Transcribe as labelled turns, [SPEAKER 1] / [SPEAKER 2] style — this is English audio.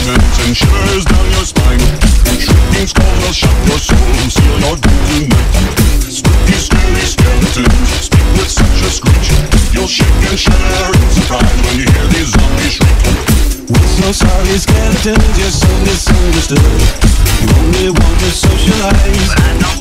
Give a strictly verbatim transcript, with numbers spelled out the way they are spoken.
[SPEAKER 1] demons and shivers down your spine. Shrieking skulls will shock your soul, seal your doom tonight. Spooky, scary skeletons speak with such a screech. You'll shake and shudder in surprise when you hear these zombies shriek. With no sorry skeletons, you're so misunderstood. You only want to socialize, but I know